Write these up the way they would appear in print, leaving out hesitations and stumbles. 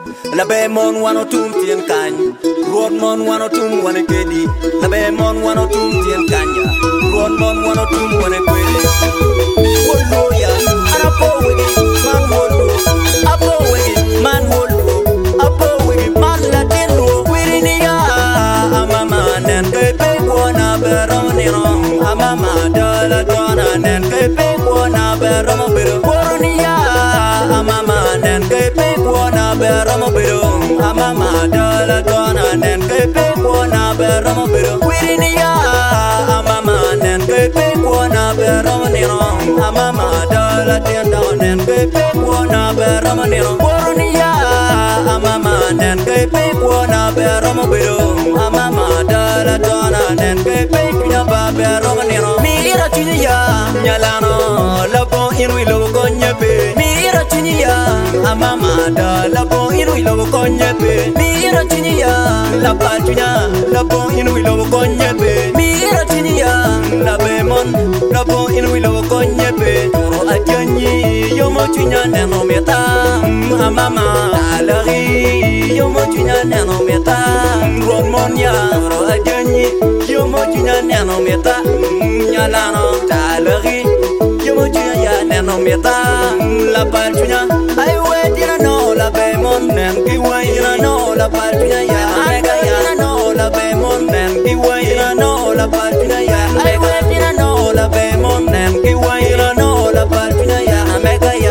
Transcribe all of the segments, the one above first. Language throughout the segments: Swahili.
La be mon wano tum tien kany Ruon mon wano tum wane kedi La be mon wano tum tien kanya Ruon mon wano tum wane kwedi Wolo ya Anapo wigi man wolo Apo wigi man wolo Apo wigi man latin wo Wirini ya Amama nen kepe kwa berom nirong Amama dala dona nen kepe kwa berom biro Woronia Amama nen kepe kwa berom biro Amama dala dona nen kepe kwa berom biro Wirinia Amama nen kepe kwa berom nirong Amama dala tienda nen kepe kwa berom nirong Woronia Amama nen kepe kwa berom biro Amama dala dona nen kepe kwa berom nirong Mira chinya nyalano labo inwi lobo konyepe Mira chinya Amama dala labo inwi lobo konyepe Mira chinya lapatunya labo inwi lobo konyepe Mira chinya labemon labo inwi lobo konyepe Toro ajanyi yomo chinya neno meta Amama alari yomo chinya neno meta Romonia toro ajanyi yomo chinya neno meta Nyalano talari yomo chinya neno meta La palchunya ay wedina no la bemon nen kiwaina no la palchunya ya mega ya no la bemon nen kiwaina no la palchunya ya ay wedina no la bemon nen kiwaina no la palchunya ya mega ya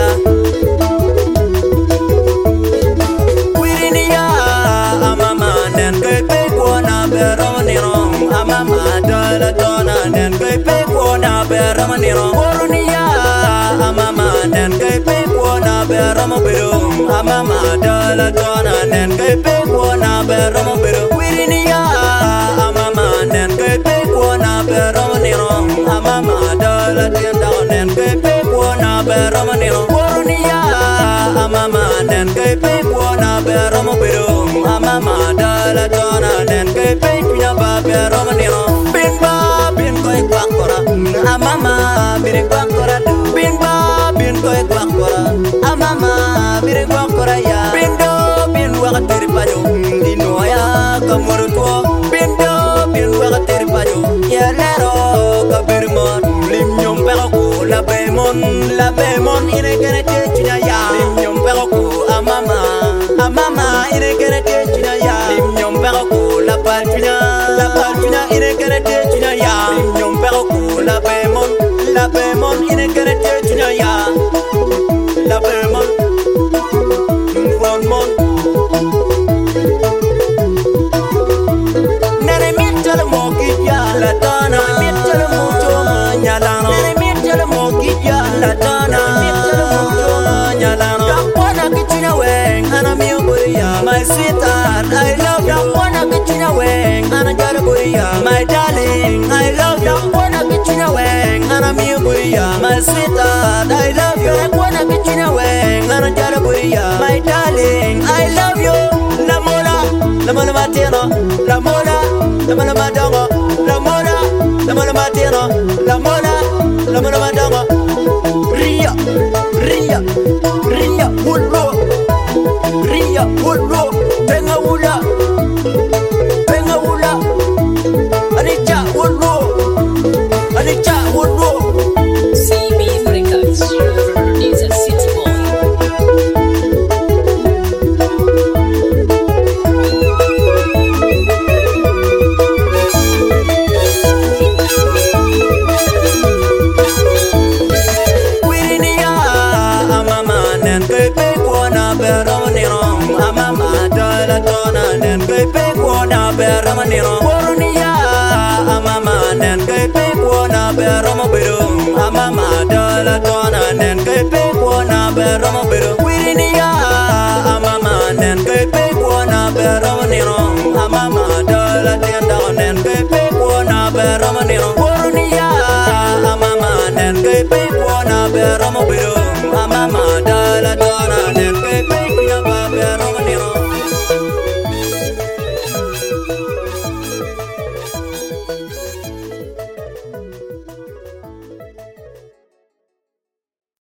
Wirini ya amama nen kepe kwa berom nirong Amama dala dona nen kepe kwa berom nirong Woroni ya Amama nen kepe kwa berom biro Amama dala dona nen kepe kwa berom biro Wirini ya Amama nen kepe kwa berom nirong Amama dala tienda nen kepe kwa berom nirong Woroni ya Amama nen kepe kwa berom biro Amama dala dona nen kepe kwa berom nirong Bin koi kwakora Amama bin kwakora Bin koi kwakora Amama bin kwakora ya Bin wakatiri pajo Dino ya kamurutwo Bin wakatiri pajo Ya lero kabirmon Lim nyom peroko La bemon ine kene techina ya Lim nyom peroko Amama ine kene techina ya Lim nyom peroko La palchunya ine kene techina ya Lim nyom peroko La bemon ine kene techina ya La bemon Ronmon Nere mitale mokija La dana mitale mucho nyalano Nere mitale mokija La dana mitale mucho nyalano Dakwana kichina weng Ana miyo buriya My sweetheart I love you Dakwana kichina weng Ana jara buriya My darling I love you Dakwana kichina weng Ana miyo buriya My sweetheart I love you Dakwana kichina weng Ana jara buriya My darling I love you Lamola matino Lamola madongo Lamola matino Lamola madongo Ria Wullo Tenga wula Anicha wullo CB Records, is a city boy. Wirini ya Amama nen kepe kwa berom nirong Amama dala dona nen kepe kwa berom nirong Woroni ya Amama nen kepe kwa berom biro Amama dala dona nen kepe kwa berom biro Wirini ya Amama nen kepe kwa berom nirong Amama dala tienda nen kepe kwa berom nirong Woroni ya Amama nen kepe kwa berom biro